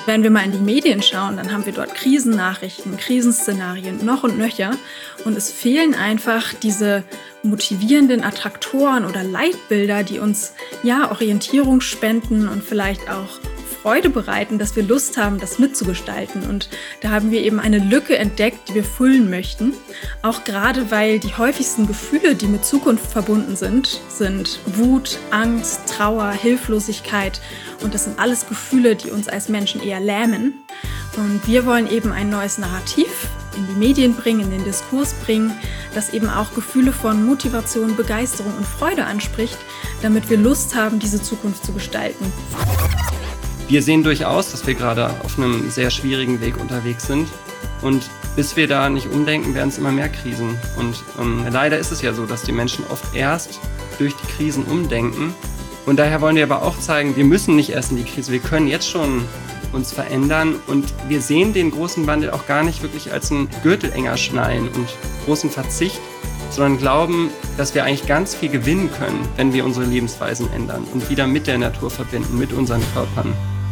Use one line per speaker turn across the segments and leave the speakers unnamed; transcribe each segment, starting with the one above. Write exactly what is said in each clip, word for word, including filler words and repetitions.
Wenn wir mal in die Medien schauen, dann haben wir dort Krisennachrichten, Krisenszenarien noch und nöcher. Und es fehlen einfach diese motivierenden Attraktoren oder Leitbilder, die uns ja Orientierung spenden und vielleicht auch Freude bereiten, dass wir Lust haben, das mitzugestalten. Und da haben wir eben eine Lücke entdeckt, die wir füllen möchten. Auch gerade, weil die häufigsten Gefühle, die mit Zukunft verbunden sind, sind Wut, Angst, Trauer, Hilflosigkeit. Und das sind alles Gefühle, die uns als Menschen eher lähmen. Und wir wollen eben ein neues Narrativ in die Medien bringen, in den Diskurs bringen, das eben auch Gefühle von Motivation, Begeisterung und Freude anspricht, damit wir Lust haben, diese Zukunft zu gestalten.
Wir sehen durchaus, dass wir gerade auf einem sehr schwierigen Weg unterwegs sind. Und bis wir da nicht umdenken, werden es immer mehr Krisen. Und ähm, leider ist es ja so, dass die Menschen oft erst durch die Krisen umdenken. Und daher wollen wir aber auch zeigen, wir müssen nicht erst in die Krise, wir können jetzt schon uns verändern. Und wir sehen den großen Wandel auch gar nicht wirklich als einen Gürtel enger schnallen und großen Verzicht, sondern glauben, dass wir eigentlich ganz viel gewinnen können, wenn wir unsere Lebensweisen ändern und wieder mit der Natur verbinden, mit unseren Körpern.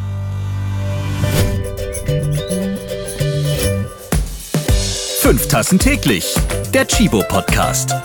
Fünf Tassen täglich, der Chibo-Podcast.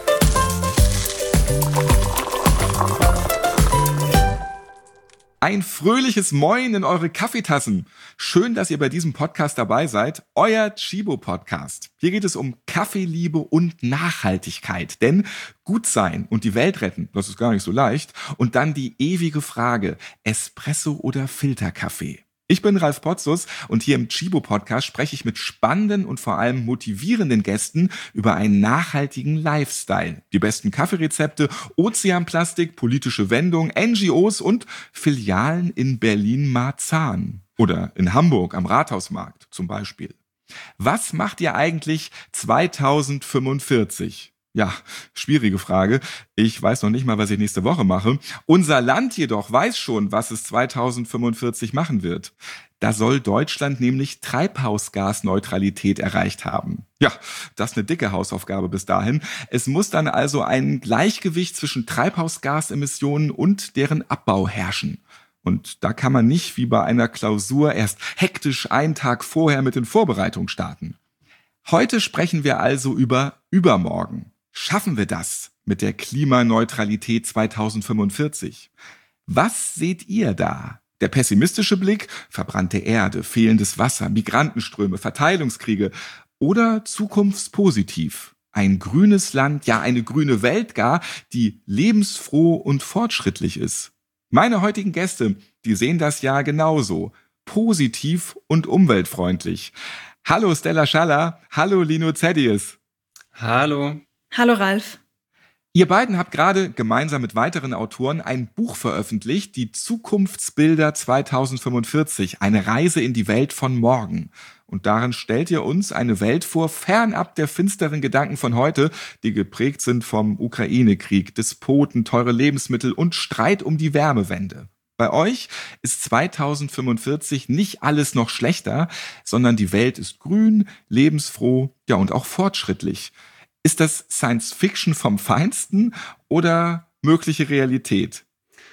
Ein fröhliches Moin in eure Kaffeetassen. Schön, dass ihr bei diesem Podcast dabei seid. Euer Chibo-Podcast. Hier geht es um Kaffeeliebe und Nachhaltigkeit. Denn gut sein und die Welt retten, das ist gar nicht so leicht. Und dann die ewige Frage, Espresso oder Filterkaffee? Ich bin Ralf Potzus und hier im Chibo-Podcast spreche ich mit spannenden und vor allem motivierenden Gästen über einen nachhaltigen Lifestyle. Die besten Kaffeerezepte, Ozeanplastik, politische Wendungen, N G Os und Filialen in Berlin-Marzahn oder in Hamburg am Rathausmarkt zum Beispiel. Was macht ihr eigentlich zweitausendfünfundvierzig? Ja, schwierige Frage. Ich weiß noch nicht mal, was ich nächste Woche mache. Unser Land jedoch weiß schon, was es zweitausendfünfundvierzig machen wird. Da soll Deutschland nämlich Treibhausgasneutralität erreicht haben. Ja, das ist eine dicke Hausaufgabe bis dahin. Es muss dann also ein Gleichgewicht zwischen Treibhausgasemissionen und deren Abbau herrschen. Und da kann man nicht wie bei einer Klausur erst hektisch einen Tag vorher mit den Vorbereitungen starten. Heute sprechen wir also über übermorgen. Schaffen wir das mit der Klimaneutralität zweitausendfünfundvierzig? Was seht ihr da? Der pessimistische Blick, verbrannte Erde, fehlendes Wasser, Migrantenströme, Verteilungskriege oder zukunftspositiv? Ein grünes Land, ja eine grüne Welt gar, die lebensfroh und fortschrittlich ist. Meine heutigen Gäste, die sehen das ja genauso, positiv und umweltfreundlich. Hallo Stella Schaller, hallo Lino Zedius.
Hallo.
Hallo Ralf.
Ihr beiden habt gerade gemeinsam mit weiteren Autoren ein Buch veröffentlicht, die Zukunftsbilder zweitausendfünfundvierzig, eine Reise in die Welt von morgen. Und darin stellt ihr uns eine Welt vor, fernab der finsteren Gedanken von heute, die geprägt sind vom Ukraine-Krieg, Despoten, teure Lebensmittel und Streit um die Wärmewende. Bei euch ist zweitausendfünfundvierzig nicht alles noch schlechter, sondern die Welt ist grün, lebensfroh, ja und auch fortschrittlich. Ist das Science-Fiction vom Feinsten oder mögliche Realität?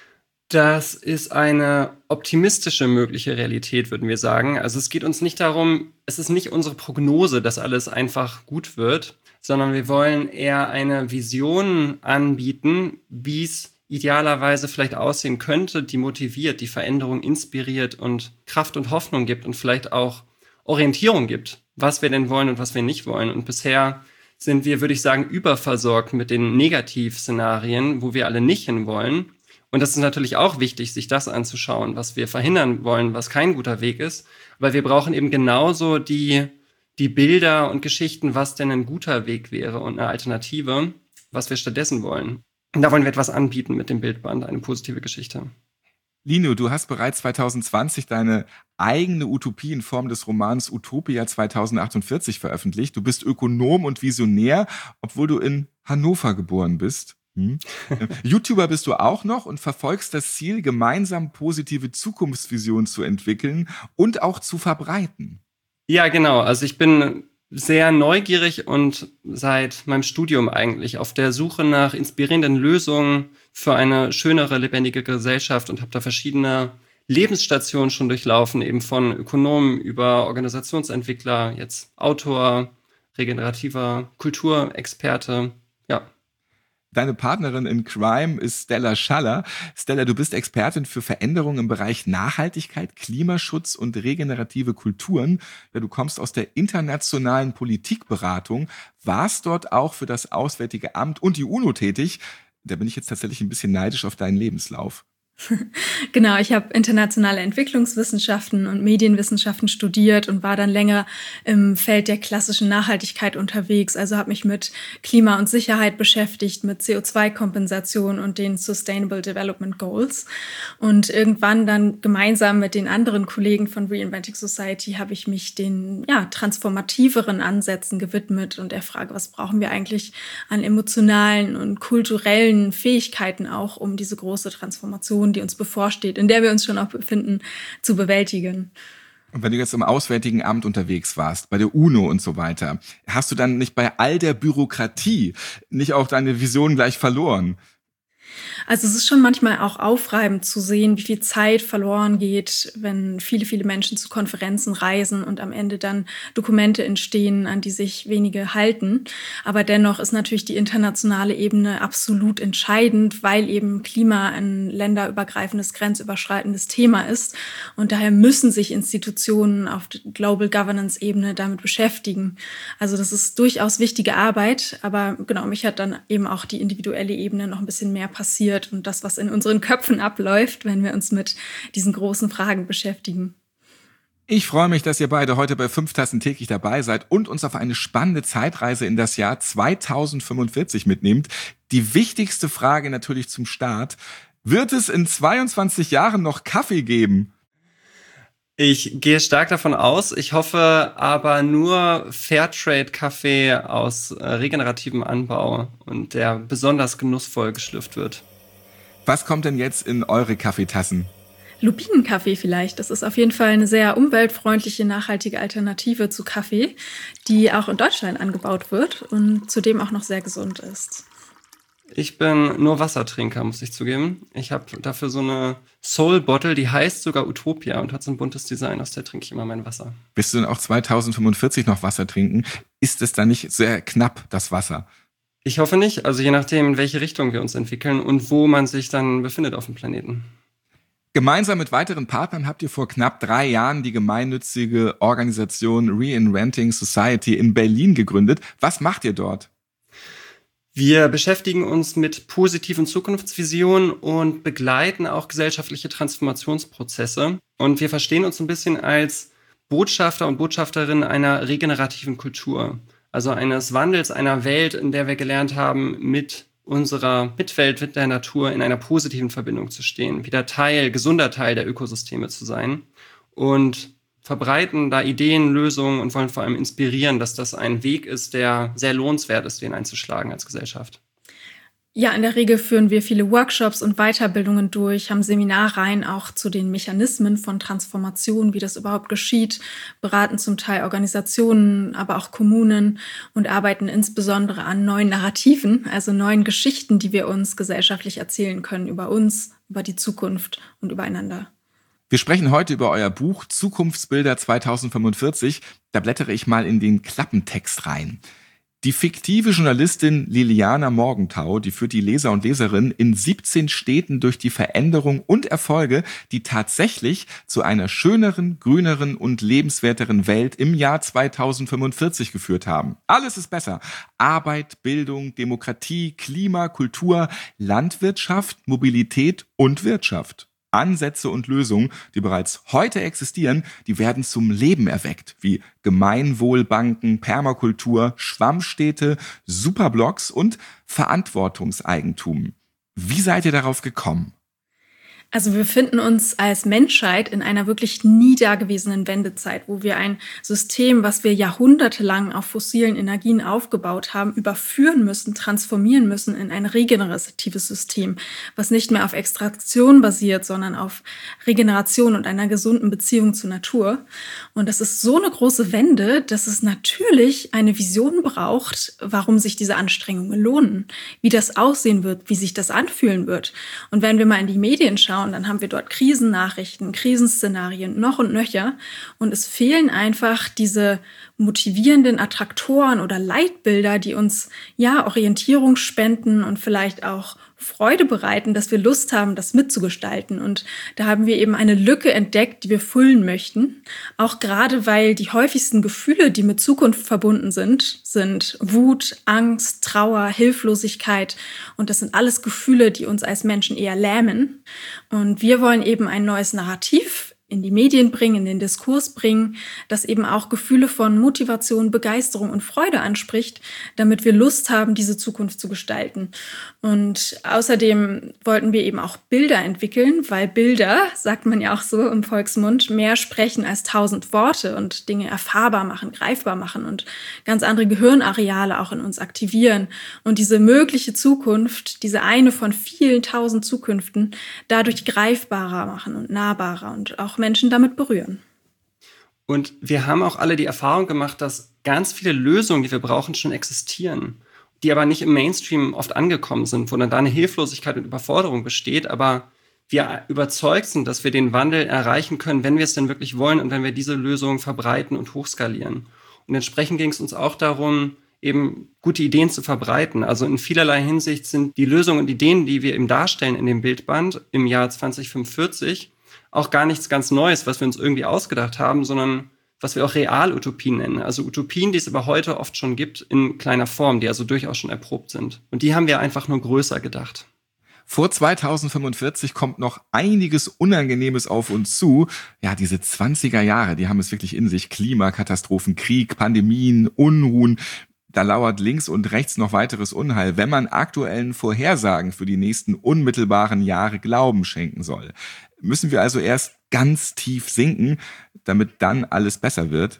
Das ist eine optimistische mögliche Realität, würden wir sagen. Also es geht uns nicht darum, es ist nicht unsere Prognose, dass alles einfach gut wird, sondern wir wollen eher eine Vision anbieten, wie es idealerweise vielleicht aussehen könnte, die motiviert, die Veränderung inspiriert und Kraft und Hoffnung gibt und vielleicht auch Orientierung gibt, was wir denn wollen und was wir nicht wollen. Und bisher sind wir, würde ich sagen, überversorgt mit den Negativszenarien, wo wir alle nicht hinwollen. Und das ist natürlich auch wichtig, sich das anzuschauen, was wir verhindern wollen, was kein guter Weg ist. Weil wir brauchen eben genauso die, die Bilder und Geschichten, was denn ein guter Weg wäre und eine Alternative, was wir stattdessen wollen. Und da wollen wir etwas anbieten mit dem Bildband, eine positive Geschichte.
Lino, du hast bereits zweitausendzwanzig deine eigene Utopie in Form des Romans Utopia zweitausendachtzundvierzig veröffentlicht. Du bist Ökonom und Visionär, obwohl du in Hannover geboren bist. Hm. YouTuber bist du auch noch und verfolgst das Ziel, gemeinsam positive Zukunftsvisionen zu entwickeln und auch zu verbreiten.
Ja, genau. Also ich bin sehr neugierig und seit meinem Studium eigentlich auf der Suche nach inspirierenden Lösungen für eine schönere, lebendige Gesellschaft und habe da verschiedene Lebensstationen schon durchlaufen, eben von Ökonomen über Organisationsentwickler, jetzt Autor, regenerativer Kulturexperte, ja.
Deine Partnerin in Crime ist Stella Schaller. Stella, du bist Expertin für Veränderungen im Bereich Nachhaltigkeit, Klimaschutz und regenerative Kulturen. Ja, du kommst aus der internationalen Politikberatung, warst dort auch für das Auswärtige Amt und die UNO tätig. Da bin ich jetzt tatsächlich ein bisschen neidisch auf deinen Lebenslauf.
Genau, ich habe internationale Entwicklungswissenschaften und Medienwissenschaften studiert und war dann länger im Feld der klassischen Nachhaltigkeit unterwegs. Also habe mich mit Klima und Sicherheit beschäftigt, mit C O zwei Kompensation und den Sustainable Development Goals. Und irgendwann dann gemeinsam mit den anderen Kollegen von Reinventing Society habe ich mich den ja, transformativeren Ansätzen gewidmet und der Frage, was brauchen wir eigentlich an emotionalen und kulturellen Fähigkeiten auch, um diese große Transformation, die uns bevorsteht, in der wir uns schon auch befinden, zu bewältigen.
Und wenn du jetzt im Auswärtigen Amt unterwegs warst, bei der UNO und so weiter, hast du dann nicht bei all der Bürokratie nicht auch deine Vision gleich verloren?
Also es ist schon manchmal auch aufreibend zu sehen, wie viel Zeit verloren geht, wenn viele, viele Menschen zu Konferenzen reisen und am Ende dann Dokumente entstehen, an die sich wenige halten. Aber dennoch ist natürlich die internationale Ebene absolut entscheidend, weil eben Klima ein länderübergreifendes, grenzüberschreitendes Thema ist. Und daher müssen sich Institutionen auf Global Governance-Ebene damit beschäftigen. Also das ist durchaus wichtige Arbeit, aber genau, mich hat dann eben auch die individuelle Ebene noch ein bisschen mehr passiert und das, was in unseren Köpfen abläuft, wenn wir uns mit diesen großen Fragen beschäftigen.
Ich freue mich, dass ihr beide heute bei fünf Tassen täglich dabei seid und uns auf eine spannende Zeitreise in das Jahr zweitausendfünfundvierzig mitnehmt. Die wichtigste Frage natürlich zum Start: Wird es in zweiundzwanzig Jahren noch Kaffee geben?
Ich gehe stark davon aus. Ich hoffe aber nur Fairtrade-Kaffee aus äh, regenerativem Anbau und der besonders genussvoll geschlürft wird.
Was kommt denn jetzt in eure Kaffeetassen?
Lupinenkaffee vielleicht. Das ist auf jeden Fall eine sehr umweltfreundliche, nachhaltige Alternative zu Kaffee, die auch in Deutschland angebaut wird und zudem auch noch sehr gesund ist.
Ich bin nur Wassertrinker, muss ich zugeben. Ich habe dafür so eine Soul-Bottle, die heißt sogar Utopia und hat so ein buntes Design, aus der trinke ich immer mein Wasser.
Wirst du denn auch zweitausendfünfundvierzig noch Wasser trinken? Ist es dann nicht sehr knapp, das Wasser?
Ich hoffe nicht, also je nachdem, in welche Richtung wir uns entwickeln und wo man sich dann befindet auf dem Planeten.
Gemeinsam mit weiteren Partnern habt ihr vor knapp drei Jahren die gemeinnützige Organisation Reinventing Society in Berlin gegründet. Was macht ihr dort?
Wir beschäftigen uns mit positiven Zukunftsvisionen und begleiten auch gesellschaftliche Transformationsprozesse. Und wir verstehen uns ein bisschen als Botschafter und Botschafterinnen einer regenerativen Kultur. Also eines Wandels einer Welt, in der wir gelernt haben, mit unserer Mitwelt, mit der Natur in einer positiven Verbindung zu stehen, wieder Teil, gesunder Teil der Ökosysteme zu sein und verbreiten da Ideen, Lösungen und wollen vor allem inspirieren, dass das ein Weg ist, der sehr lohnenswert ist, den einzuschlagen als Gesellschaft.
Ja, in der Regel führen wir viele Workshops und Weiterbildungen durch, haben Seminarreihen auch zu den Mechanismen von Transformation, wie das überhaupt geschieht, beraten zum Teil Organisationen, aber auch Kommunen und arbeiten insbesondere an neuen Narrativen, also neuen Geschichten, die wir uns gesellschaftlich erzählen können über uns, über die Zukunft und übereinander.
Wir sprechen heute über euer Buch Zukunftsbilder zweitausendfünfundvierzig. Da blättere ich mal in den Klappentext rein. Die fiktive Journalistin Liliana Morgenthau, die führt die Leser und Leserinnen in siebzehn Städten durch die Veränderung und Erfolge, die tatsächlich zu einer schöneren, grüneren und lebenswerteren Welt im Jahr zweitausendfünfundvierzig geführt haben. Alles ist besser. Arbeit, Bildung, Demokratie, Klima, Kultur, Landwirtschaft, Mobilität und Wirtschaft. Ansätze und Lösungen, die bereits heute existieren, die werden zum Leben erweckt, wie Gemeinwohlbanken, Permakultur, Schwammstädte, Superblocks und Verantwortungseigentum. Wie seid ihr darauf gekommen?
Also wir befinden uns als Menschheit in einer wirklich nie dagewesenen Wendezeit, wo wir ein System, was wir jahrhundertelang auf fossilen Energien aufgebaut haben, überführen müssen, transformieren müssen in ein regeneratives System, was nicht mehr auf Extraktion basiert, sondern auf Regeneration und einer gesunden Beziehung zur Natur. Und das ist so eine große Wende, dass es natürlich eine Vision braucht, warum sich diese Anstrengungen lohnen, wie das aussehen wird, wie sich das anfühlen wird. Und wenn wir mal in die Medien schauen, schauen, dann haben wir dort Krisennachrichten, Krisenszenarien noch und nöcher. Und es fehlen einfach diese motivierenden Attraktoren oder Leitbilder, die uns ja Orientierung spenden und vielleicht auch Freude bereiten, dass wir Lust haben, das mitzugestalten. Und da haben wir eben eine Lücke entdeckt, die wir füllen möchten. Auch gerade, weil die häufigsten Gefühle, die mit Zukunft verbunden sind, sind Wut, Angst, Trauer, Hilflosigkeit. Und das sind alles Gefühle, die uns als Menschen eher lähmen. Und wir wollen eben ein neues Narrativ in die Medien bringen, in den Diskurs bringen, das eben auch Gefühle von Motivation, Begeisterung und Freude anspricht, damit wir Lust haben, diese Zukunft zu gestalten. Und außerdem wollten wir eben auch Bilder entwickeln, weil Bilder, sagt man ja auch so im Volksmund, mehr sprechen als tausend Worte und Dinge erfahrbar machen, greifbar machen und ganz andere Gehirnareale auch in uns aktivieren. Und diese mögliche Zukunft, diese eine von vielen tausend Zukünften, dadurch greifbarer machen und nahbarer und auch Menschen damit berühren.
Und wir haben auch alle die Erfahrung gemacht, dass ganz viele Lösungen, die wir brauchen, schon existieren, die aber nicht im Mainstream oft angekommen sind, wo dann da eine Hilflosigkeit und Überforderung besteht, aber wir überzeugt sind, dass wir den Wandel erreichen können, wenn wir es denn wirklich wollen und wenn wir diese Lösungen verbreiten und hochskalieren. Und entsprechend ging es uns auch darum, eben gute Ideen zu verbreiten. Also in vielerlei Hinsicht sind die Lösungen und Ideen, die wir eben darstellen in dem Bildband im Jahr zwanzig fünfundvierzig, auch gar nichts ganz Neues, was wir uns irgendwie ausgedacht haben, sondern was wir auch Realutopien nennen. Also Utopien, die es aber heute oft schon gibt in kleiner Form, die also durchaus schon erprobt sind. Und die haben wir einfach nur größer gedacht.
Vor zweitausendfünfundvierzig kommt noch einiges Unangenehmes auf uns zu. Ja, diese zwanziger Jahre, die haben es wirklich in sich. Klimakatastrophen, Krieg, Pandemien, Unruhen. Da lauert links und rechts noch weiteres Unheil, wenn man aktuellen Vorhersagen für die nächsten unmittelbaren Jahre Glauben schenken soll. Müssen wir also erst ganz tief sinken, damit dann alles besser wird?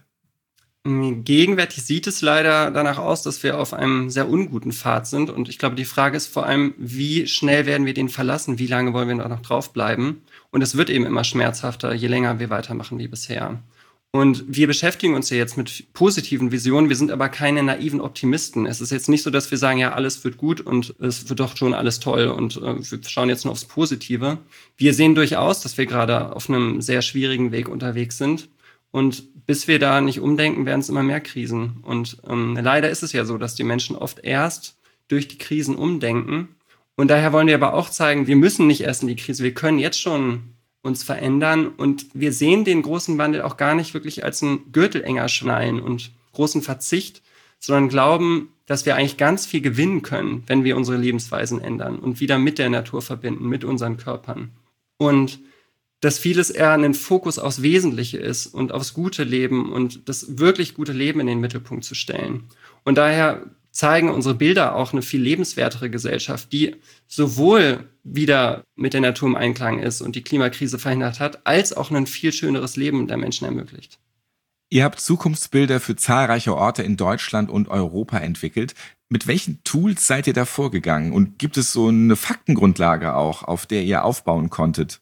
Gegenwärtig sieht es leider danach aus, dass wir auf einem sehr unguten Pfad sind. Und ich glaube, die Frage ist vor allem, wie schnell werden wir den verlassen? Wie lange wollen wir da noch draufbleiben? Und es wird eben immer schmerzhafter, je länger wir weitermachen wie bisher. Und wir beschäftigen uns ja jetzt mit positiven Visionen. Wir sind aber keine naiven Optimisten. Es ist jetzt nicht so, dass wir sagen, ja, alles wird gut und es wird doch schon alles toll und äh, wir schauen jetzt nur aufs Positive. Wir sehen durchaus, dass wir gerade auf einem sehr schwierigen Weg unterwegs sind. Und bis wir da nicht umdenken, werden es immer mehr Krisen. Und ähm, leider ist es ja so, dass die Menschen oft erst durch die Krisen umdenken. Und daher wollen wir aber auch zeigen, wir müssen nicht erst in die Krise. Wir können jetzt schon uns verändern und wir sehen den großen Wandel auch gar nicht wirklich als einen Gürtel enger schnallen und großen Verzicht, sondern glauben, dass wir eigentlich ganz viel gewinnen können, wenn wir unsere Lebensweisen ändern und wieder mit der Natur verbinden, mit unseren Körpern. Und dass vieles eher ein Fokus aufs Wesentliche ist und aufs gute Leben und das wirklich gute Leben in den Mittelpunkt zu stellen. Und daher zeigen unsere Bilder auch eine viel lebenswertere Gesellschaft, die sowohl wieder mit der Natur im Einklang ist und die Klimakrise verhindert hat, als auch ein viel schöneres Leben der Menschen ermöglicht.
Ihr habt Zukunftsbilder für zahlreiche Orte in Deutschland und Europa entwickelt. Mit welchen Tools seid ihr da vorgegangen? Und gibt es so eine Faktengrundlage auch, auf der ihr aufbauen konntet?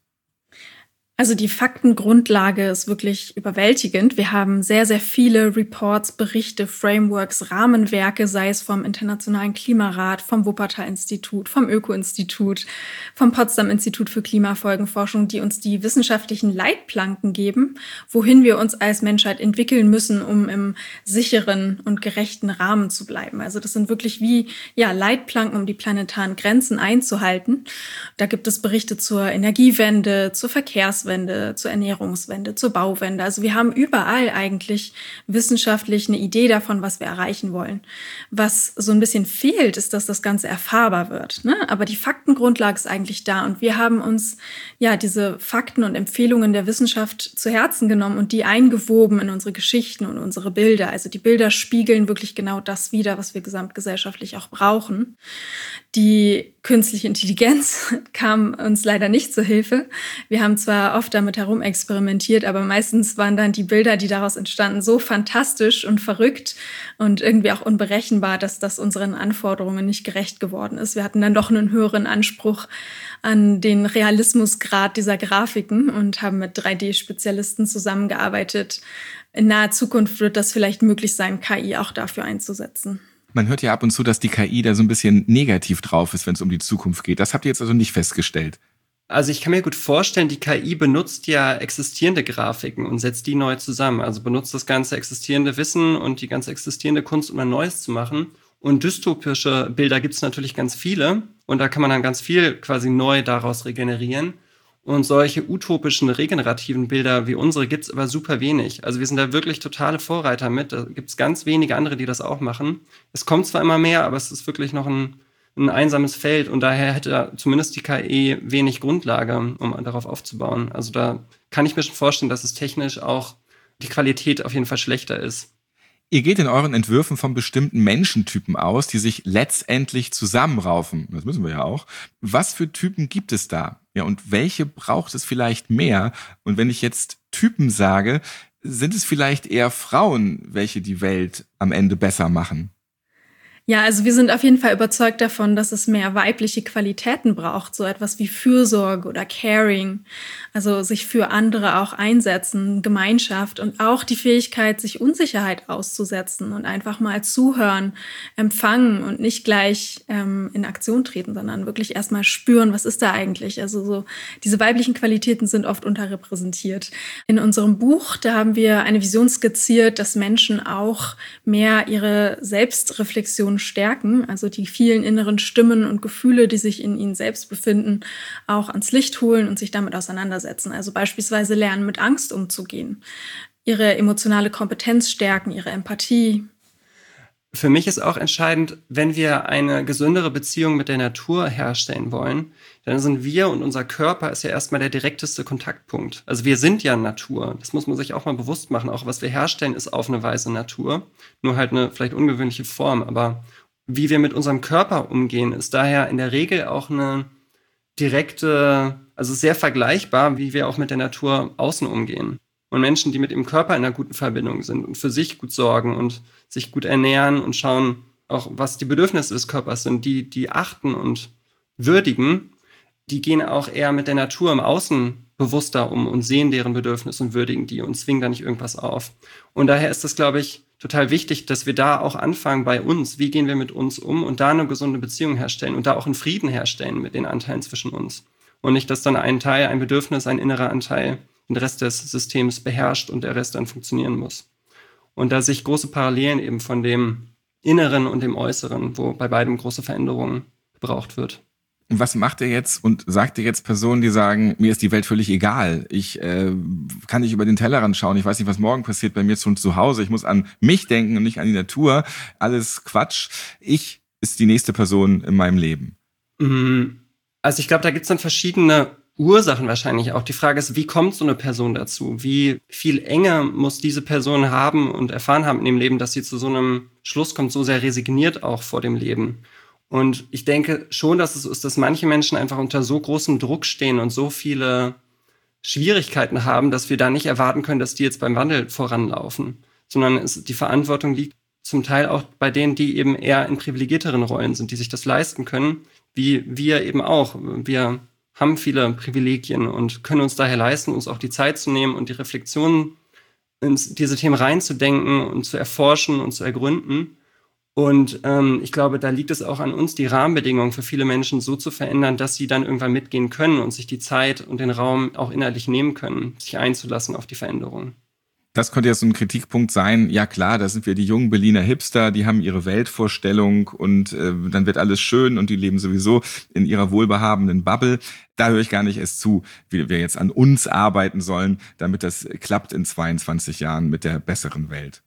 Also die Faktengrundlage ist wirklich überwältigend. Wir haben sehr, sehr viele Reports, Berichte, Frameworks, Rahmenwerke, sei es vom Internationalen Klimarat, vom Wuppertal-Institut, vom Öko-Institut, vom Potsdam-Institut für Klimafolgenforschung, die uns die wissenschaftlichen Leitplanken geben, wohin wir uns als Menschheit entwickeln müssen, um im sicheren und gerechten Rahmen zu bleiben. Also das sind wirklich wie ja Leitplanken, um die planetaren Grenzen einzuhalten. Da gibt es Berichte zur Energiewende, zur Verkehrswende, zur Ernährungswende, zur Bauwende. Also wir haben überall eigentlich wissenschaftlich eine Idee davon, was wir erreichen wollen. Was so ein bisschen fehlt, ist, dass das Ganze erfahrbar wird, ne? Aber die Faktengrundlage ist eigentlich da und wir haben uns ja diese Fakten und Empfehlungen der Wissenschaft zu Herzen genommen und die eingewoben in unsere Geschichten und unsere Bilder. Also die Bilder spiegeln wirklich genau das wider, was wir gesamtgesellschaftlich auch brauchen. Die künstliche Intelligenz kam uns leider nicht zur Hilfe. Wir haben zwar oft damit herumexperimentiert, aber meistens waren dann die Bilder, die daraus entstanden, so fantastisch und verrückt und irgendwie auch unberechenbar, dass das unseren Anforderungen nicht gerecht geworden ist. Wir hatten dann doch einen höheren Anspruch an den Realismusgrad dieser Grafiken und haben mit drei D-Spezialisten zusammengearbeitet. In naher Zukunft wird das vielleicht möglich sein, K I auch dafür einzusetzen.
Man hört ja ab und zu, dass die K I da so ein bisschen negativ drauf ist, wenn es um die Zukunft geht. Das habt ihr jetzt also nicht festgestellt?
Also ich kann mir gut vorstellen, die K I benutzt ja existierende Grafiken und setzt die neu zusammen. Also benutzt das ganze existierende Wissen und die ganze existierende Kunst, um ein Neues zu machen. Und dystopische Bilder gibt es natürlich ganz viele. Und da kann man dann ganz viel quasi neu daraus regenerieren. Und solche utopischen, regenerativen Bilder wie unsere gibt es aber super wenig. Also wir sind da wirklich totale Vorreiter mit. Da gibt es ganz wenige andere, die das auch machen. Es kommt zwar immer mehr, aber es ist wirklich noch ein, ein einsames Feld. Und daher hätte zumindest die K I wenig Grundlage, um darauf aufzubauen. Also da kann ich mir schon vorstellen, dass es technisch auch die Qualität auf jeden Fall schlechter ist.
Ihr geht in euren Entwürfen von bestimmten Menschentypen aus, die sich letztendlich zusammenraufen. Das müssen wir ja auch. Was für Typen gibt es da? Ja, und welche braucht es vielleicht mehr? Und wenn ich jetzt Typen sage, sind es vielleicht eher Frauen, welche die Welt am Ende besser machen?
Ja, also wir sind auf jeden Fall überzeugt davon, dass es mehr weibliche Qualitäten braucht, so etwas wie Fürsorge oder Caring, also sich für andere auch einsetzen, Gemeinschaft und auch die Fähigkeit, sich Unsicherheit auszusetzen und einfach mal zuhören, empfangen und nicht gleich ähm, in Aktion treten, sondern wirklich erstmal spüren, was ist da eigentlich. Also so diese weiblichen Qualitäten sind oft unterrepräsentiert. In unserem Buch, da haben wir eine Vision skizziert, dass Menschen auch mehr ihre Selbstreflexion stärken, also die vielen inneren Stimmen und Gefühle, die sich in ihnen selbst befinden, auch ans Licht holen und sich damit auseinandersetzen. Also beispielsweise lernen, mit Angst umzugehen, ihre emotionale Kompetenz stärken, ihre Empathie.
Für mich ist auch entscheidend, wenn wir eine gesündere Beziehung mit der Natur herstellen wollen, dann sind wir und unser Körper ist ja erstmal der direkteste Kontaktpunkt. Also wir sind ja Natur. Das muss man sich auch mal bewusst machen. Auch was wir herstellen, ist auf eine Weise Natur. Nur halt eine vielleicht ungewöhnliche Form. Aber wie wir mit unserem Körper umgehen, ist daher in der Regel auch eine direkte, also sehr vergleichbar, wie wir auch mit der Natur außen umgehen. Und Menschen, die mit ihrem Körper in einer guten Verbindung sind und für sich gut sorgen und sich gut ernähren und schauen, auch was die Bedürfnisse des Körpers sind, die, die achten und würdigen, die gehen auch eher mit der Natur im Außen bewusster um und sehen deren Bedürfnisse und würdigen die und zwingen da nicht irgendwas auf. Und daher ist das, glaube ich, total wichtig, dass wir da auch anfangen bei uns. Wie gehen wir mit uns um und da eine gesunde Beziehung herstellen und da auch einen Frieden herstellen mit den Anteilen zwischen uns. Und nicht, dass dann ein Teil, ein Bedürfnis, ein innerer Anteil den Rest des Systems beherrscht und der Rest dann funktionieren muss. Und da sich große Parallelen eben von dem Inneren und dem Äußeren, wo bei beidem große Veränderungen gebraucht wird.
Und was macht ihr jetzt und sagt ihr jetzt Personen, die sagen, mir ist die Welt völlig egal, ich äh, kann nicht über den Tellerrand schauen, ich weiß nicht, was morgen passiert bei mir zu, zu Hause, ich muss an mich denken und nicht an die Natur, alles Quatsch. Ich ist die nächste Person in meinem Leben.
Also ich glaube, da gibt es dann verschiedene Ursachen wahrscheinlich auch. Die Frage ist, wie kommt so eine Person dazu? Wie viel Enge muss diese Person haben und erfahren haben in dem Leben, dass sie zu so einem Schluss kommt, so sehr resigniert auch vor dem Leben? Und ich denke schon, dass es ist, dass manche Menschen einfach unter so großem Druck stehen und so viele Schwierigkeiten haben, dass wir da nicht erwarten können, dass die jetzt beim Wandel voranlaufen. Sondern es, die Verantwortung liegt zum Teil auch bei denen, die eben eher in privilegierteren Rollen sind, die sich das leisten können, wie wir eben auch. Wir haben viele Privilegien und können uns daher leisten, uns auch die Zeit zu nehmen und die Reflexion in diese Themen reinzudenken und zu erforschen und zu ergründen. Und ähm, ich glaube, da liegt es auch an uns, die Rahmenbedingungen für viele Menschen so zu verändern, dass sie dann irgendwann mitgehen können und sich die Zeit und den Raum auch innerlich nehmen können, sich einzulassen auf die Veränderung.
Das könnte ja so ein Kritikpunkt sein, ja klar, da sind wir die jungen Berliner Hipster, die haben ihre Weltvorstellung und äh, dann wird alles schön und die leben sowieso in ihrer wohlbehabenden Bubble. Da höre ich gar nicht erst zu, wie wir jetzt an uns arbeiten sollen, damit das klappt in zweiundzwanzig Jahren mit der besseren Welt.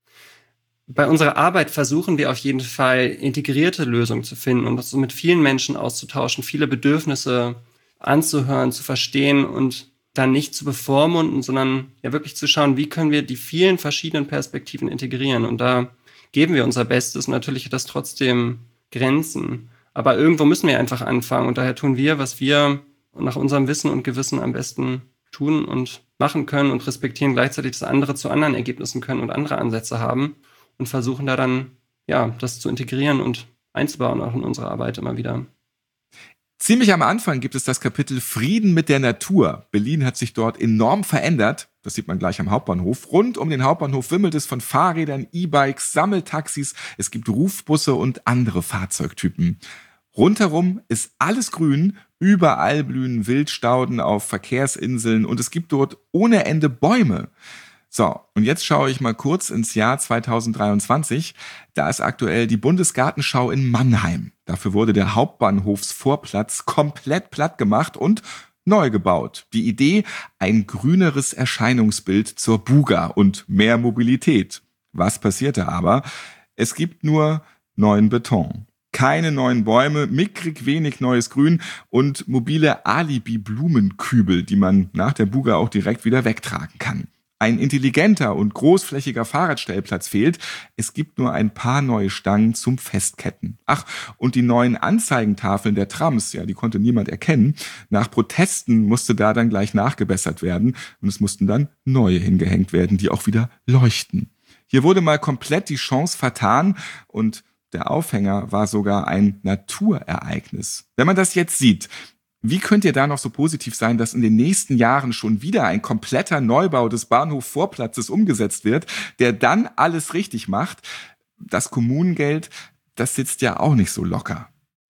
Bei unserer Arbeit versuchen wir auf jeden Fall integrierte Lösungen zu finden und uns so mit vielen Menschen auszutauschen, viele Bedürfnisse anzuhören, zu verstehen und dann nicht zu bevormunden, sondern ja wirklich zu schauen, wie können wir die vielen verschiedenen Perspektiven integrieren. Und da geben wir unser Bestes. Und natürlich hat das trotzdem Grenzen. Aber irgendwo müssen wir einfach anfangen. Und daher tun wir, was wir nach unserem Wissen und Gewissen am besten tun und machen können und respektieren gleichzeitig, dass andere zu anderen Ergebnissen können und andere Ansätze haben und versuchen da dann, ja, das zu integrieren und einzubauen auch in unsere Arbeit immer wieder.
Ziemlich am Anfang gibt es das Kapitel Frieden mit der Natur. Berlin hat sich dort enorm verändert. Das sieht man gleich am Hauptbahnhof. Rund um den Hauptbahnhof wimmelt es von Fahrrädern, E-Bikes, Sammeltaxis. Es gibt Rufbusse und andere Fahrzeugtypen. Rundherum ist alles grün, überall blühen Wildstauden auf Verkehrsinseln und es gibt dort ohne Ende Bäume. So, und jetzt schaue ich mal kurz ins Jahr zweitausenddreiundzwanzig. Da ist aktuell die Bundesgartenschau in Mannheim. Dafür wurde der Hauptbahnhofsvorplatz komplett platt gemacht und neu gebaut. Die Idee, ein grüneres Erscheinungsbild zur Buga und mehr Mobilität. Was passierte aber? Es gibt nur neuen Beton. Keine neuen Bäume, mickrig wenig neues Grün und mobile Alibi-Blumenkübel, die man nach der Buga auch direkt wieder wegtragen kann. Ein intelligenter und großflächiger Fahrradstellplatz fehlt. Es gibt nur ein paar neue Stangen zum Festketten. Ach, und die neuen Anzeigentafeln der Trams, ja, die konnte niemand erkennen. Nach Protesten musste da dann gleich nachgebessert werden und es mussten dann neue hingehängt werden, die auch wieder leuchten. Hier wurde mal komplett die Chance vertan und der Aufhänger war sogar ein Naturereignis. Wenn man das jetzt sieht, wie könnt ihr da noch so positiv sein, dass in den nächsten Jahren schon wieder ein kompletter Neubau des Bahnhofvorplatzes umgesetzt wird, der dann alles richtig macht? Das Kommunengeld, das sitzt ja auch nicht so locker.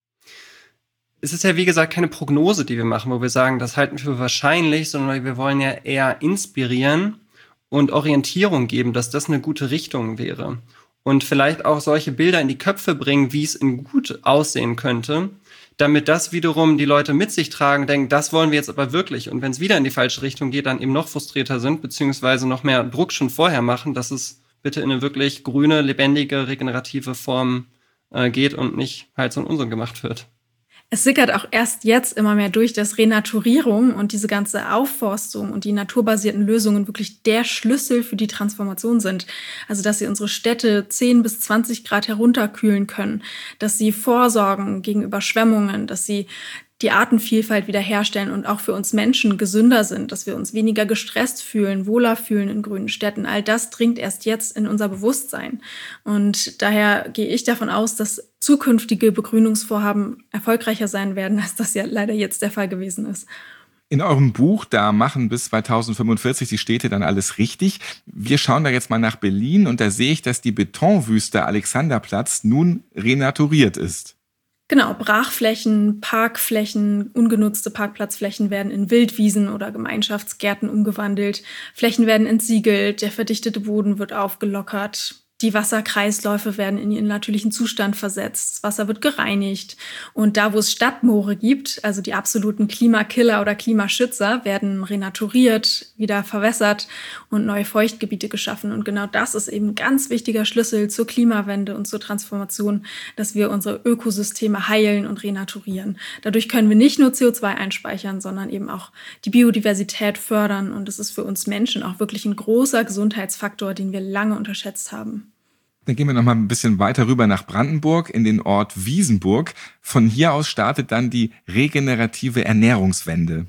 Es ist ja, wie gesagt, keine Prognose, die wir machen, wo wir sagen, das halten wir für wahrscheinlich, sondern wir wollen ja eher inspirieren und Orientierung geben, dass das eine gute Richtung wäre. Und vielleicht auch solche Bilder in die Köpfe bringen, wie es in gut aussehen könnte, damit das wiederum die Leute mit sich tragen, denken, das wollen wir jetzt aber wirklich. Und wenn es wieder in die falsche Richtung geht, dann eben noch frustrierter sind, beziehungsweise noch mehr Druck schon vorher machen, dass es bitte in eine wirklich grüne, lebendige, regenerative Form äh, geht und nicht halt so ein Unsinn gemacht wird.
Es sickert auch erst jetzt immer mehr durch, dass Renaturierung und diese ganze Aufforstung und die naturbasierten Lösungen wirklich der Schlüssel für die Transformation sind. Also, dass sie unsere Städte zehn bis zwanzig Grad herunterkühlen können, dass sie vorsorgen gegen Überschwemmungen, dass sie die Artenvielfalt wiederherstellen und auch für uns Menschen gesünder sind, dass wir uns weniger gestresst fühlen, wohler fühlen in grünen Städten. All das dringt erst jetzt in unser Bewusstsein. Und daher gehe ich davon aus, dass zukünftige Begrünungsvorhaben erfolgreicher sein werden, als das ja leider jetzt der Fall gewesen ist.
In eurem Buch, da machen bis zweitausendfünfundvierzig die Städte dann alles richtig. Wir schauen da jetzt mal nach Berlin und da sehe ich, dass die Betonwüste Alexanderplatz nun renaturiert ist.
Genau, Brachflächen, Parkflächen, ungenutzte Parkplatzflächen werden in Wildwiesen oder Gemeinschaftsgärten umgewandelt. Flächen werden entsiegelt, der verdichtete Boden wird aufgelockert. Die Wasserkreisläufe werden in ihren natürlichen Zustand versetzt. Das Wasser wird gereinigt. Und da, wo es Stadtmoore gibt, also die absoluten Klimakiller oder Klimaschützer, werden renaturiert, wieder verwässert und neue Feuchtgebiete geschaffen. Und genau das ist eben ein ganz wichtiger Schlüssel zur Klimawende und zur Transformation, dass wir unsere Ökosysteme heilen und renaturieren. Dadurch können wir nicht nur C O zwei einspeichern, sondern eben auch die Biodiversität fördern. Und es ist für uns Menschen auch wirklich ein großer Gesundheitsfaktor, den wir lange unterschätzt haben.
Dann gehen wir noch mal ein bisschen weiter rüber nach Brandenburg in den Ort Wiesenburg. Von hier aus startet dann die regenerative Ernährungswende.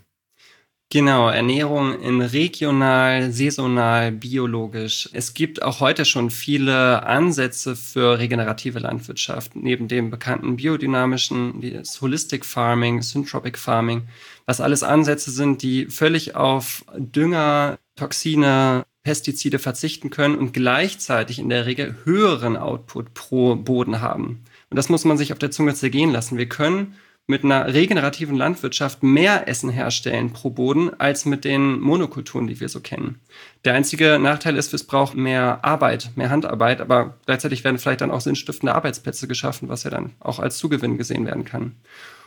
Genau, Ernährung in regional, saisonal, biologisch. Es gibt auch heute schon viele Ansätze für regenerative Landwirtschaft, neben dem bekannten biodynamischen, wie das Holistic Farming, Syntropic Farming, was alles Ansätze sind, die völlig auf Dünger, Toxine, Pestizide verzichten können und gleichzeitig in der Regel höheren Output pro Boden haben. Und das muss man sich auf der Zunge zergehen lassen. Wir können mit einer regenerativen Landwirtschaft mehr Essen herstellen pro Boden als mit den Monokulturen, die wir so kennen. Der einzige Nachteil ist, es braucht mehr Arbeit, mehr Handarbeit, aber gleichzeitig werden vielleicht dann auch sinnstiftende Arbeitsplätze geschaffen, was ja dann auch als Zugewinn gesehen werden kann.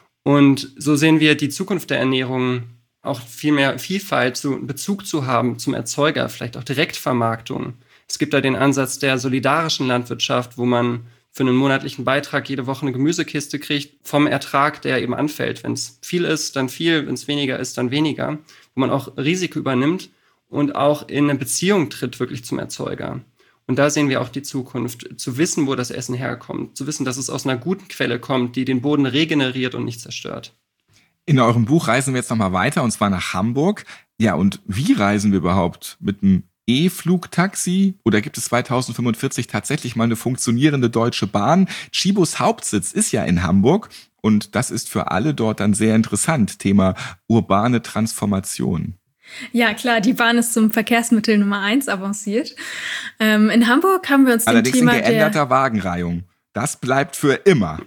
Und so sehen wir die Zukunft der Ernährung auch viel mehr Vielfalt, zu Bezug zu haben zum Erzeuger, vielleicht auch Direktvermarktung. Es gibt da den Ansatz der solidarischen Landwirtschaft, wo man für einen monatlichen Beitrag jede Woche eine Gemüsekiste kriegt vom Ertrag, der eben anfällt. Wenn es viel ist, dann viel, wenn es weniger ist, dann weniger. Wo man auch Risiko übernimmt und auch in eine Beziehung tritt wirklich zum Erzeuger. Und da sehen wir auch die Zukunft, zu wissen, wo das Essen herkommt, zu wissen, dass es aus einer guten Quelle kommt, die den Boden regeneriert und nicht zerstört.
In eurem Buch reisen wir jetzt nochmal weiter, und zwar nach Hamburg. Ja, und wie reisen wir überhaupt? Mit einem E-Flugtaxi? Oder gibt es zweitausendfünfundvierzig tatsächlich mal eine funktionierende Deutsche Bahn? Tschibos Hauptsitz ist ja in Hamburg und das ist für alle dort dann sehr interessant. Thema urbane Transformation.
Ja, klar, die Bahn ist zum Verkehrsmittel Nummer eins avanciert. Ähm, in Hamburg haben wir uns
Allerdings
dem Thema
in geänderter
der
Wagenreihung. Das bleibt für immer.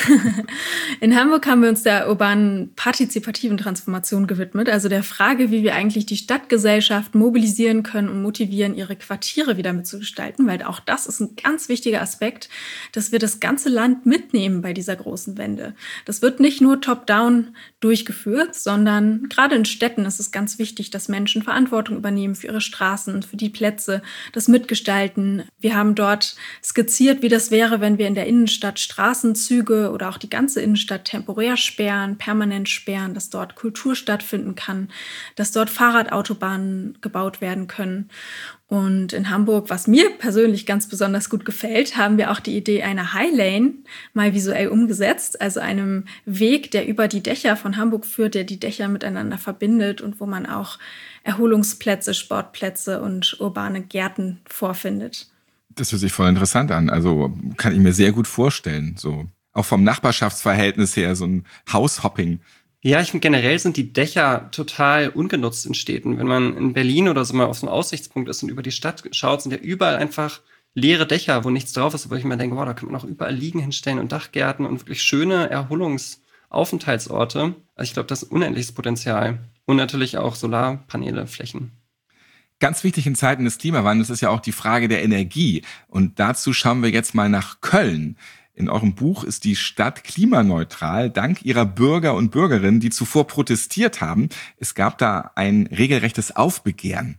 In Hamburg haben wir uns der urbanen partizipativen Transformation gewidmet, also der Frage, wie wir eigentlich die Stadtgesellschaft mobilisieren können und motivieren, ihre Quartiere wieder mitzugestalten, weil auch das ist ein ganz wichtiger Aspekt, dass wir das ganze Land mitnehmen bei dieser großen Wende. Das wird nicht nur top-down durchgeführt, sondern gerade in Städten ist es ganz wichtig, dass Menschen Verantwortung übernehmen für ihre Straßen, für die Plätze, das Mitgestalten. Wir haben dort skizziert, wie das wäre, wenn wir in der Innenstadt Straßenzüge oder auch die ganze Innenstadt temporär sperren, permanent sperren, dass dort Kultur stattfinden kann, dass dort Fahrradautobahnen gebaut werden können. Und in Hamburg, was mir persönlich ganz besonders gut gefällt, haben wir auch die Idee einer High Lane mal visuell umgesetzt, also einem Weg, der über die Dächer von Hamburg führt, der die Dächer miteinander verbindet und wo man auch Erholungsplätze, Sportplätze und urbane Gärten vorfindet.
Das hört sich voll interessant an. Also kann ich mir sehr gut vorstellen. So auch vom Nachbarschaftsverhältnis her, so ein Haushopping.
Ja, ich finde, generell sind die Dächer total ungenutzt in Städten. Wenn man in Berlin oder so mal auf so einem Aussichtspunkt ist und über die Stadt schaut, sind ja überall einfach leere Dächer, wo nichts drauf ist, wo ich mir denke, wow, da kann man auch überall Liegen hinstellen und Dachgärten und wirklich schöne Erholungsaufenthaltsorte. Also ich glaube, das ist unendliches Potenzial. Und natürlich auch Solarpaneele, Flächen.
Ganz wichtig in Zeiten des Klimawandels ist ja auch die Frage der Energie. Und dazu schauen wir jetzt mal nach Köln. In eurem Buch ist die Stadt klimaneutral, dank ihrer Bürger und Bürgerinnen, die zuvor protestiert haben. Es gab da ein regelrechtes Aufbegehren.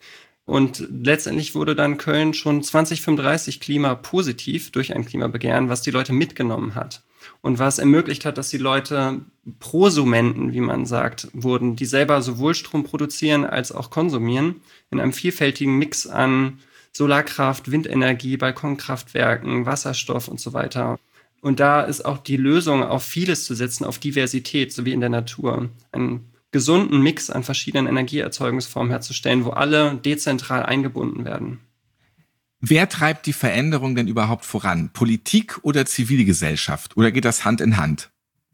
Und letztendlich wurde dann Köln schon zwanzig fünfunddreißig klimapositiv durch ein Klimabegehren, was die Leute mitgenommen hat. Und was ermöglicht hat, dass die Leute Prosumenten, wie man sagt, wurden, die selber sowohl Strom produzieren als auch konsumieren, in einem vielfältigen Mix an Solarkraft, Windenergie, Balkonkraftwerken, Wasserstoff und so weiter. Und da ist auch die Lösung, auf vieles zu setzen, auf Diversität, so wie in der Natur. Einen gesunden Mix an verschiedenen Energieerzeugungsformen herzustellen, wo alle dezentral eingebunden werden.
Wer treibt die Veränderung denn überhaupt voran? Politik oder Zivilgesellschaft? Oder geht das Hand in Hand?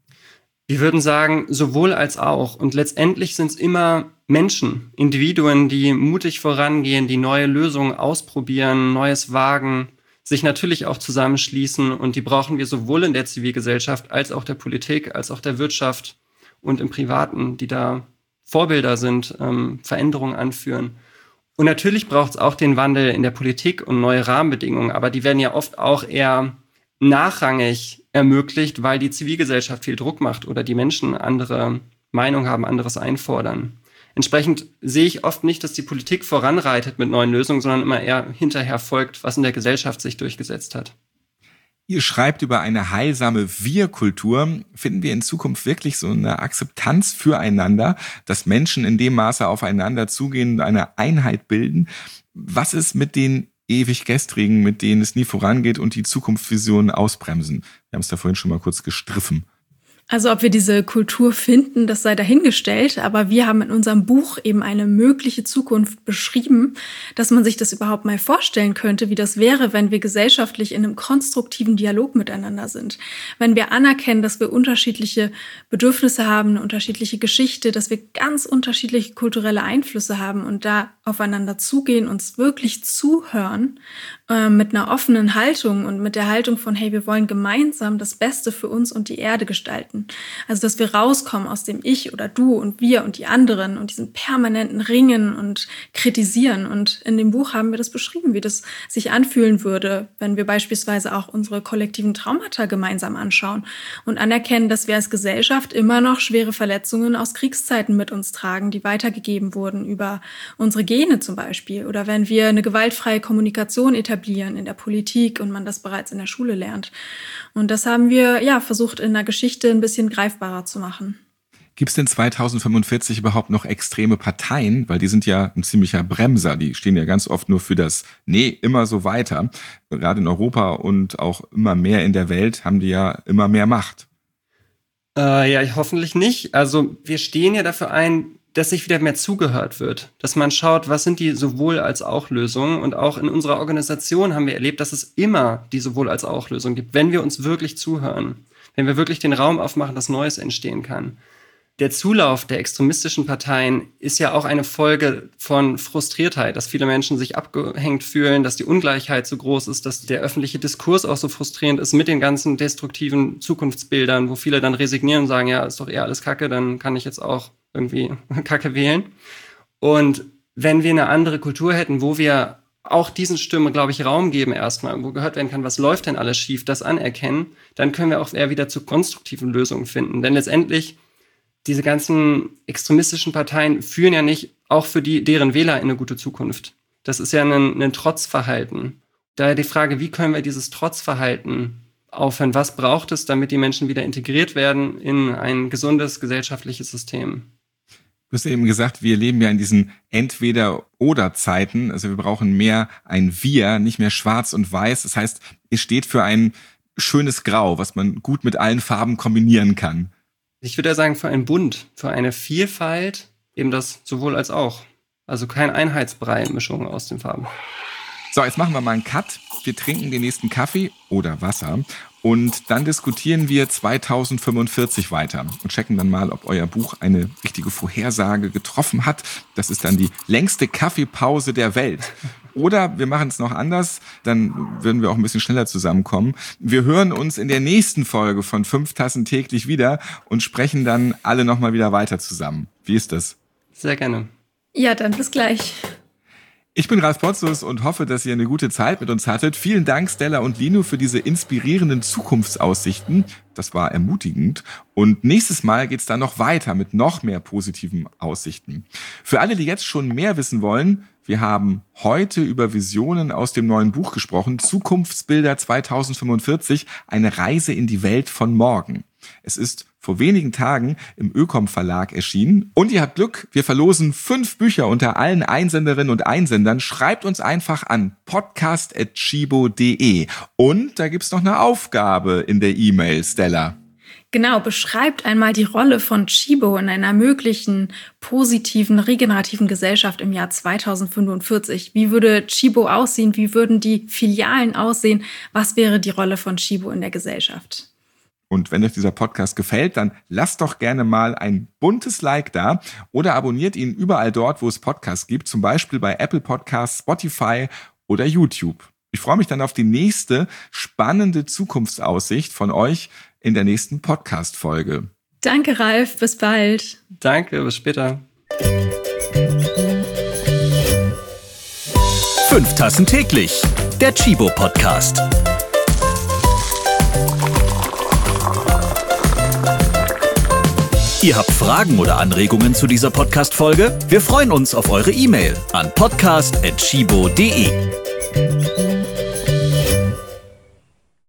Wir würden sagen, sowohl als auch. Und letztendlich sind es immer Menschen, Individuen, die mutig vorangehen, die neue Lösungen ausprobieren, Neues wagen, sich natürlich auch zusammenschließen. Und die brauchen wir sowohl in der Zivilgesellschaft als auch der Politik, als auch der Wirtschaft und im Privaten, die da Vorbilder sind, ähm, Veränderungen anführen. Und natürlich braucht es auch den Wandel in der Politik und neue Rahmenbedingungen, aber die werden ja oft auch eher nachrangig ermöglicht, weil die Zivilgesellschaft viel Druck macht oder die Menschen andere Meinung haben, anderes einfordern. Entsprechend sehe ich oft nicht, dass die Politik voranreitet mit neuen Lösungen, sondern immer eher hinterher folgt, was in der Gesellschaft sich durchgesetzt hat.
Ihr schreibt über eine heilsame Wir-Kultur. Finden wir in Zukunft wirklich so eine Akzeptanz füreinander, dass Menschen in dem Maße aufeinander zugehen und eine Einheit bilden? Was ist mit den ewig Gestrigen, mit denen es nie vorangeht und die Zukunftsvisionen ausbremsen? Wir haben es da vorhin schon mal kurz gestriffen.
Also ob wir diese Kultur finden, das sei dahingestellt, aber wir haben in unserem Buch eben eine mögliche Zukunft beschrieben, dass man sich das überhaupt mal vorstellen könnte, wie das wäre, wenn wir gesellschaftlich in einem konstruktiven Dialog miteinander sind. Wenn wir anerkennen, dass wir unterschiedliche Bedürfnisse haben, eine unterschiedliche Geschichte, dass wir ganz unterschiedliche kulturelle Einflüsse haben und da aufeinander zugehen, uns wirklich zuhören, äh, mit einer offenen Haltung und mit der Haltung von, hey, wir wollen gemeinsam das Beste für uns und die Erde gestalten. Also, dass wir rauskommen aus dem Ich oder Du und wir und die anderen und diesem permanenten Ringen und Kritisieren. Und in dem Buch haben wir das beschrieben, wie das sich anfühlen würde, wenn wir beispielsweise auch unsere kollektiven Traumata gemeinsam anschauen und anerkennen, dass wir als Gesellschaft immer noch schwere Verletzungen aus Kriegszeiten mit uns tragen, die weitergegeben wurden über unsere Gene zum Beispiel. Oder wenn wir eine gewaltfreie Kommunikation etablieren in der Politik und man das bereits in der Schule lernt. Und das haben wir ja versucht in der Geschichte ein bisschen greifbarer zu machen.
Gibt es denn zweitausendfünfundvierzig überhaupt noch extreme Parteien? Weil die sind ja ein ziemlicher Bremser. Die stehen ja ganz oft nur für das Nee, immer so weiter. Gerade in Europa und auch immer mehr in der Welt haben die ja immer mehr Macht.
Äh, ja, hoffentlich nicht. Also wir stehen ja dafür ein, dass sich wieder mehr zugehört wird. Dass man schaut, was sind die sowohl als auch Lösungen. Und auch in unserer Organisation haben wir erlebt, dass es immer die sowohl als auch Lösung gibt, wenn wir uns wirklich zuhören. Wenn wir wirklich den Raum aufmachen, dass Neues entstehen kann. der Zulauf der extremistischen Parteien ist ja auch eine Folge von Frustriertheit, dass viele Menschen sich abgehängt fühlen, dass die Ungleichheit so groß ist, dass der öffentliche Diskurs auch so frustrierend ist mit den ganzen destruktiven Zukunftsbildern, wo viele dann resignieren und sagen, ja, ist doch eher alles Kacke, dann kann ich jetzt auch irgendwie Kacke wählen. Und wenn wir eine andere Kultur hätten, wo wir auch diesen Stimmen, glaube ich, Raum geben erstmal, wo gehört werden kann, was läuft denn alles schief, das anerkennen, dann können wir auch eher wieder zu konstruktiven Lösungen finden. Denn letztendlich diese ganzen extremistischen Parteien führen ja nicht auch für die, deren Wähler in eine gute Zukunft. Das ist ja ein, ein Trotzverhalten. Daher die Frage, wie können wir dieses Trotzverhalten aufhören? Was braucht es, damit die Menschen wieder integriert werden in ein gesundes gesellschaftliches System?
Du hast eben gesagt, wir leben ja in diesen Entweder-Oder-Zeiten. Also wir brauchen mehr ein Wir, nicht mehr schwarz und weiß. Das heißt, es steht für ein schönes Grau, was man gut mit allen Farben kombinieren kann.
Ich würde ja sagen, für einen Bund, für eine Vielfalt, eben das sowohl als auch. Also kein Einheitsbrei-Mischung aus den Farben.
So, jetzt machen wir mal einen Cut. Wir trinken den nächsten Kaffee oder Wasser und dann diskutieren wir zweitausendfünfundvierzig weiter und checken dann mal, ob euer Buch eine richtige Vorhersage getroffen hat. Das ist dann die längste Kaffeepause der Welt. Oder wir machen es noch anders, dann würden wir auch ein bisschen schneller zusammenkommen. Wir hören uns in der nächsten Folge von fünf Tassen täglich wieder und sprechen dann alle nochmal wieder weiter zusammen. Wie ist das?
Sehr gerne.
Ja, dann bis gleich.
Ich bin Ralf Potzus und hoffe, dass ihr eine gute Zeit mit uns hattet. Vielen Dank, Stella und Lino, für diese inspirierenden Zukunftsaussichten. Das war ermutigend. Und nächstes Mal geht's dann noch weiter mit noch mehr positiven Aussichten. Für alle, die jetzt schon mehr wissen wollen, wir haben heute über Visionen aus dem neuen Buch gesprochen, Zukunftsbilder zweitausendfünfundvierzig, eine Reise in die Welt von morgen. Es ist vor wenigen Tagen im Ökom Verlag erschienen. Und ihr habt Glück, wir verlosen fünf Bücher unter allen Einsenderinnen und Einsendern. Schreibt uns einfach an podcast at chibo punkt de. Und da gibt's noch eine Aufgabe in der E-Mail, Stella.
Genau, beschreibt einmal die Rolle von Chibo in einer möglichen positiven, regenerativen Gesellschaft im Jahr zweitausendfünfundvierzig. Wie würde Chibo aussehen? Wie würden die Filialen aussehen? Was wäre die Rolle von Chibo in der Gesellschaft?
Und wenn euch dieser Podcast gefällt, dann lasst doch gerne mal ein buntes Like da oder abonniert ihn überall dort, wo es Podcasts gibt, zum Beispiel bei Apple Podcasts, Spotify oder YouTube. Ich freue mich dann auf die nächste spannende Zukunftsaussicht von euch in der nächsten Podcast-Folge.
Danke, Ralf. Bis bald.
Danke, bis später.
Fünf Tassen täglich, der Chibo Podcast. Ihr habt Fragen oder Anregungen zu dieser Podcast-Folge? Wir freuen uns auf eure E-Mail an podcast at chibo punkt de.